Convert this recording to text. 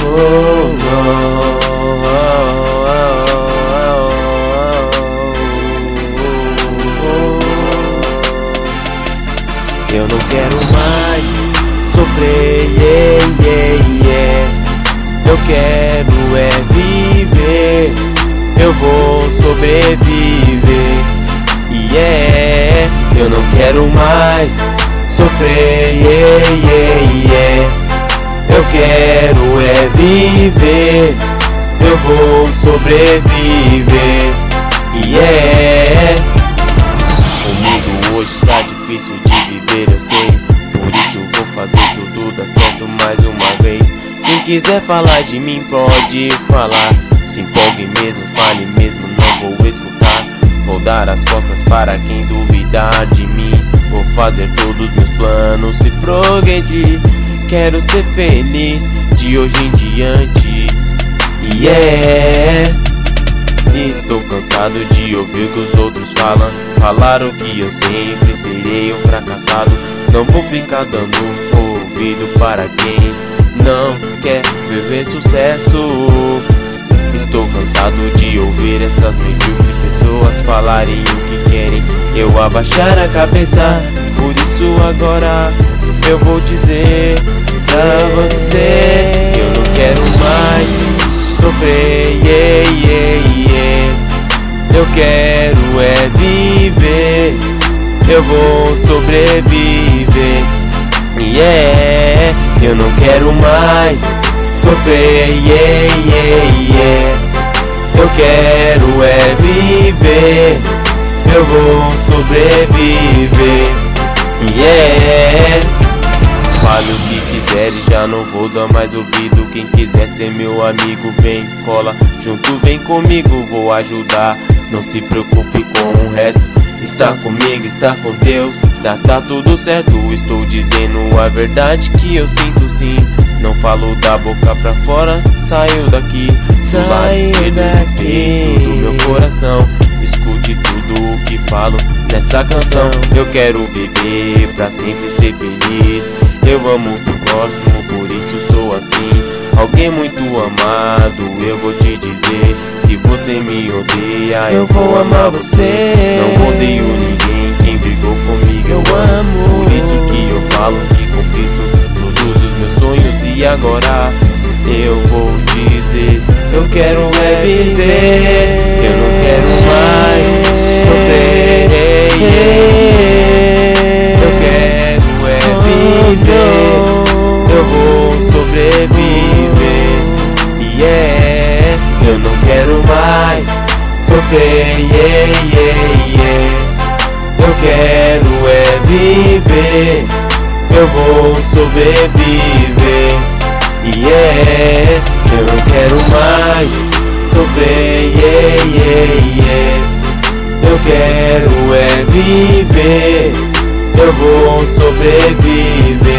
Eu não quero mais sofrer, Eu quero é viver, eu vou sobreviver. Eu não quero mais sofrer, Eu quero é viver, eu vou sobreviver. O mundo hoje está difícil de viver, eu sei. Por isso vou fazer tudo dar certo mais uma vez. Quem quiser falar de mim pode falar. Se empolgue mesmo, fale mesmo, não vou escutar. Vou dar as costas para quem duvidar de mim. Vou fazer todos meus planos se progredir. Quero ser feliz de hoje em diante. Estou cansado de ouvir o que os outros falam. Falaram que eu sempre serei um fracassado. Não vou ficar dando ouvido para quem não quer viver sucesso. Estou cansado de ouvir essas medíocres pessoas falarem o que querem, eu abaixar a cabeça. Por isso agora eu vou dizer pra você: eu não quero mais sofrer, Eu quero é viver, eu vou sobreviver. Eu não quero mais sofrer, Eu quero é viver, eu vou sobreviver. Fale o que quiser e já não vou dar mais ouvido. Quem quiser ser meu amigo, vem, cola junto, vem comigo, vou ajudar. Não se preocupe com o resto, está comigo, está com Deus, tá tudo certo. Estou dizendo a verdade que eu sinto sim. Não falo da boca pra fora, saio daqui. Do lado esquerdo dentro do meu coração. Escute tudo o que falo nessa canção. Eu quero viver pra sempre ser feliz. Eu amo o próximo, por isso sou assim. Alguém muito amado, eu vou te dizer. Se você me odeia, eu vou amar você. Não odeio ninguém, quem brigou comigo eu amo. Por isso que eu falo que conquisto todos os meus sonhos. E agora eu vou dizer: eu quero é viver, eu não quero mais sofrer. Eu quero é viver, eu vou sobreviver. Eu não quero mais sofrer, Eu quero é viver, eu vou sobreviver. Eu não quero mais sofrer, Eu quero é viver, eu vou sobreviver.